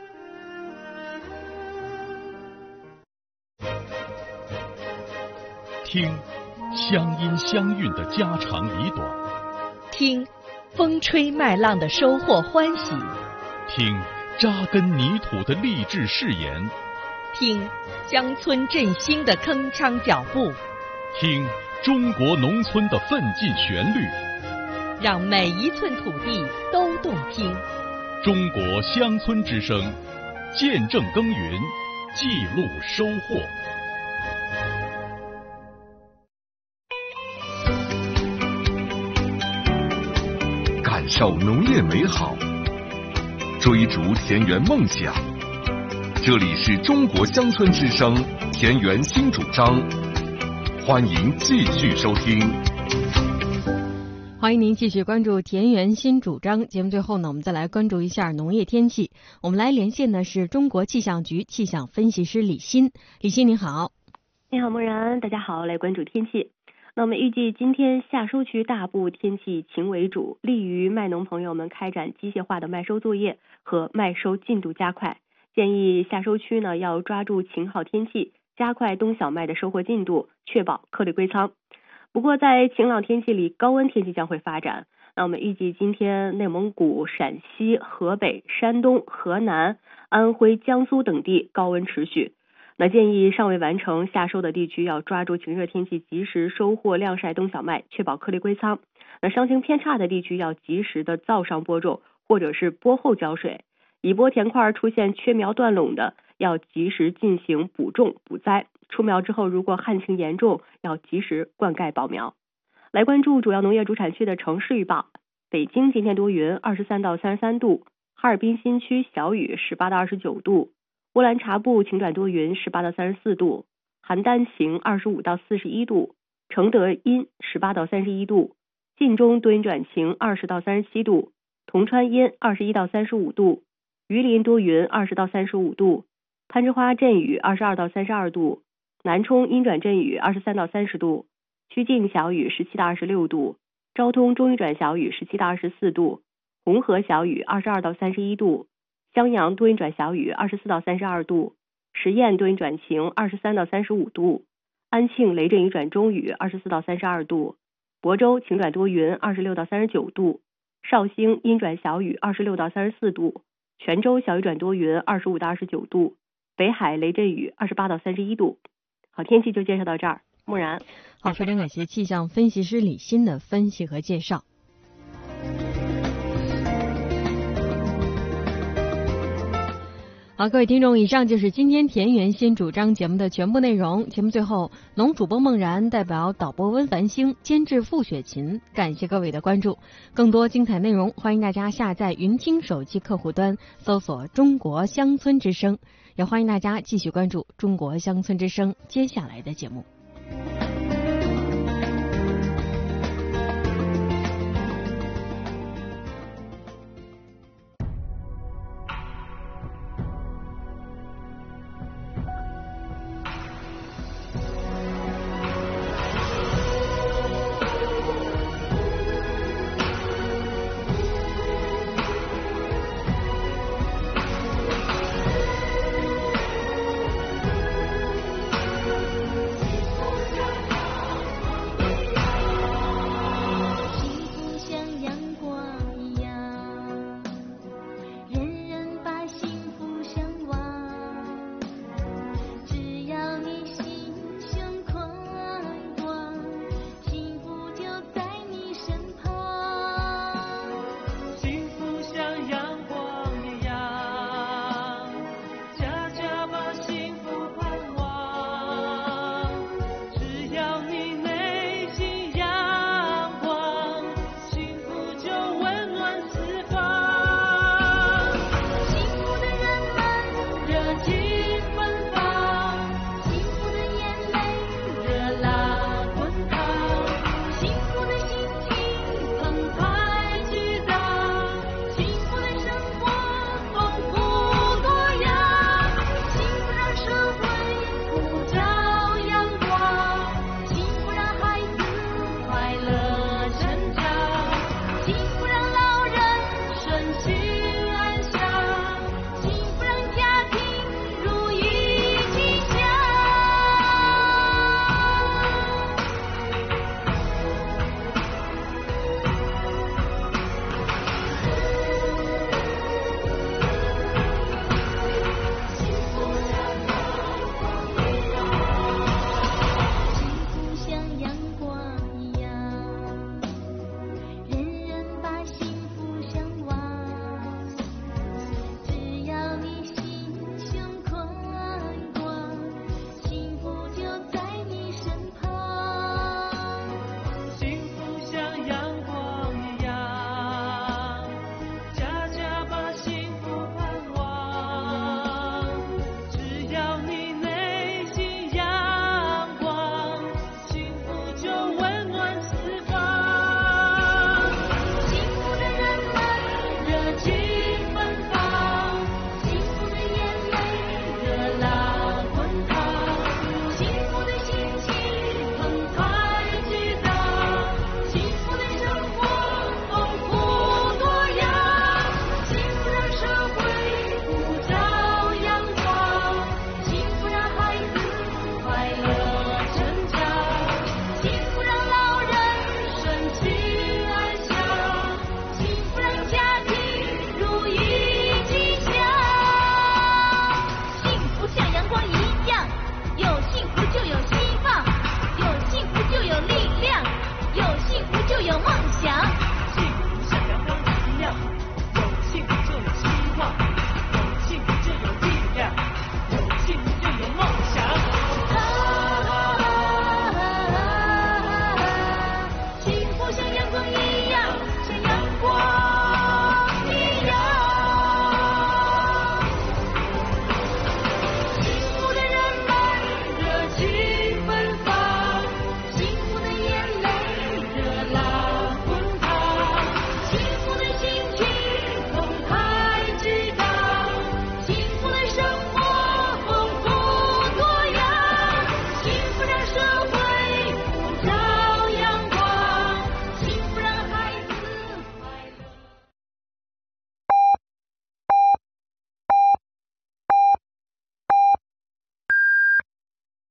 听乡音乡韵的家长里短， 听风吹麦浪的收获欢喜， 听扎根泥土的励志誓言， 听乡村振兴的铿锵脚步， 听中国农村的奋进旋律， 让每一寸土地都动听。 中国乡村之声，见证耕耘，记录收获。 感受农业美好，追逐田园梦想。这里是中国乡村之声田园新主张，欢迎继续收听。 欢迎您继续关注田园新主张。节目最后呢，我们再来关注一下农业天气。我们来连线的是中国气象局气象分析师李欣。李欣您好。 你好梦然，大家好，来关注天气。那我们预计今天夏收区大部天气晴为主，利于麦农朋友们开展机械化的麦收作业和麦收进度加快。建议夏收区呢要抓住晴好天气，加快冬小麦的收获进度，确保颗粒归仓。不过在晴朗天气里，高温天气将会发展。那我们预计今天内蒙古、陕西、河北、山东、河南、安徽、江苏等地高温持续。那建议尚未完成夏收的地区要抓住晴热天气，及时收获晾晒冬小麦，确保颗粒归仓。那伤情偏差的地区要及时的造上播种，或者是播后浇水。已播田块出现缺苗断垄的，要及时进行补种补栽。出苗之后，如果旱情严重，要及时灌溉保苗。来关注主要农业主产区的城市预报。北京今天多云，23到33度；哈尔滨新区小雨，18到29度；乌兰察布晴转多云，18到34度；邯郸晴，25到41度；承德阴，18到31度； 晋中多云转晴20到37度，铜川阴21到35度，榆林多云20到35度，攀枝花阵雨22到32度，南充阴转阵雨23到30度，曲靖小雨17到26度，昭通中雨转小雨17到24度，红河小雨22到31度，襄阳多云转小雨24到32度，十堰多云转晴23到35度，安庆雷阵雨转中雨24到32度，亳州晴转多云26到39度，绍兴阴转小雨26到34度，泉州小雨转多云25到29度，北海雷阵雨28到31度。好，天气就介绍到这儿。木然。 好，非常感谢气象分析师李欣的分析和介绍。好，各位听众，以上就是今天田园新主张节目的全部内容。节目最后，龙主播孟然代表导播温繁星、监制付雪琴，感谢各位的关注。更多精彩内容，欢迎大家下载云听手机客户端，搜索中国乡村之声，也欢迎大家继续关注中国乡村之声接下来的节目。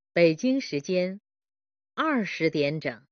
北京时间20点整。